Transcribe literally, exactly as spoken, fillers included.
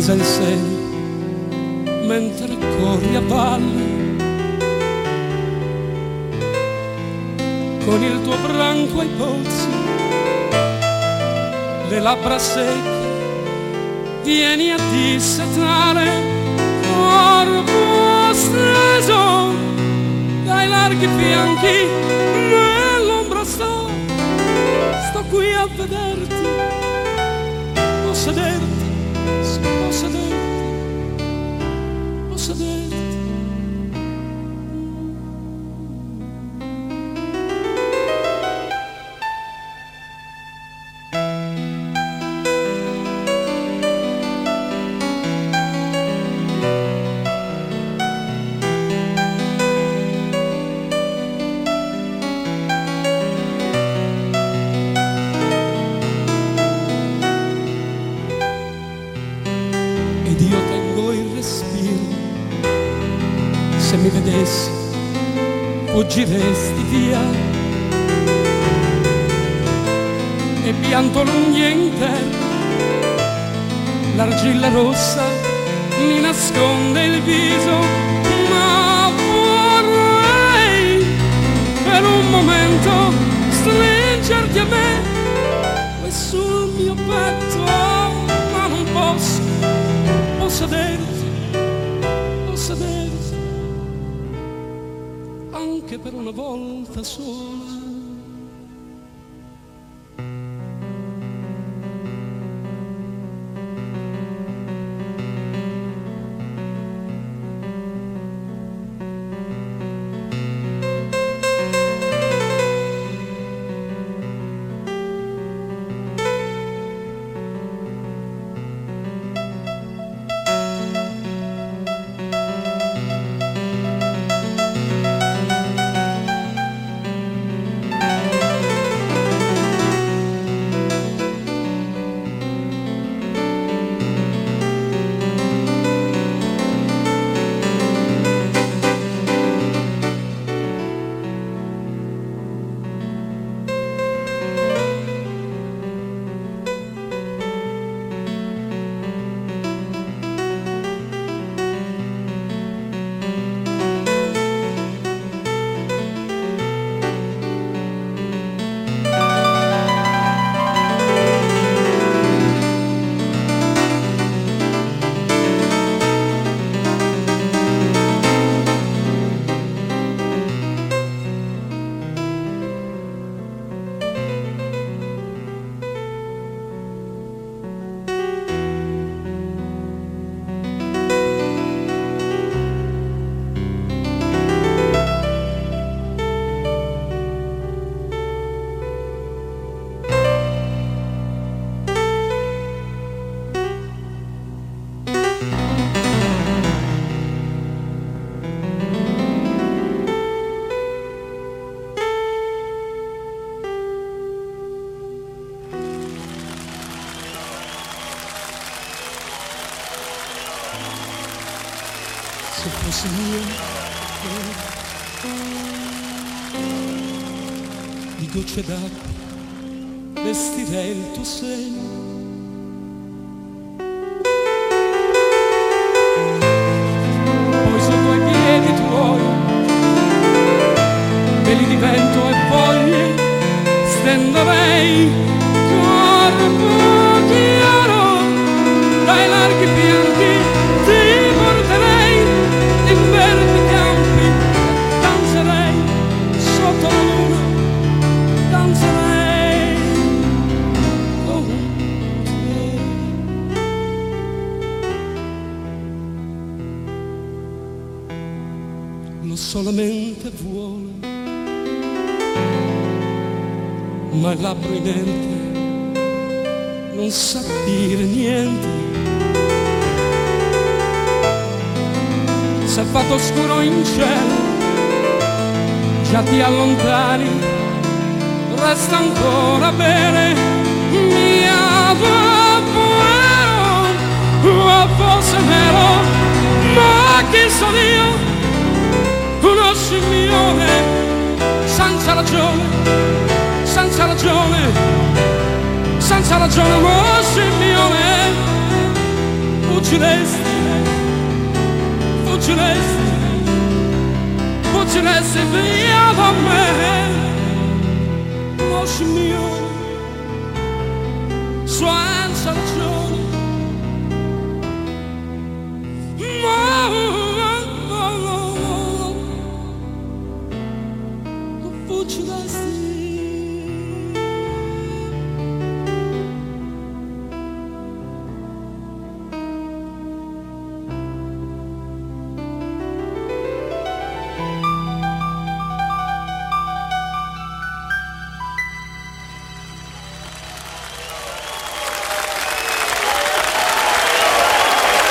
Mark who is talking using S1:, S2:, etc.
S1: stesa il seno mentre corri a valle, con il tuo branco ai polsi, le labbra secche, vieni a dissetare, corpo steso dai larghi fianchi, nell'ombra sto, sto qui a vederti, posso sederti, posso sederti, posso sederti. Ed io tengo il respiro, se mi vedessi fuggiresti via, e pianto l'unghie in terra, l'argilla rossa mi nasconde il viso, ma vorrei per un momento stringerti a me e sul mio petto, ma non posso. Posso sederti, posso sederti, anche per una volta sola. Se fosse mio, di gocce d'acqua vestirei il tuo seno, poi sotto ai piedi tuoi veli di vento e foglie stenderei, corpo chiaro dai larghi fianchi ti porterei in verdi campi, danzerei sotto la luna, danzerei con te. Lo solamente vuole, ma il labbro inerte non sa dire niente. S'è fatto scuro in cielo, già ti allontani, resta ancora bene, mia davvero, ma fosse vero, ma chi so io, uno scimmione, senza ragione, senza ragione, senza ragione, uno scimmione, fuggiresti, fuggiresti, fuggiresti via da me, amor mio, senza ragione.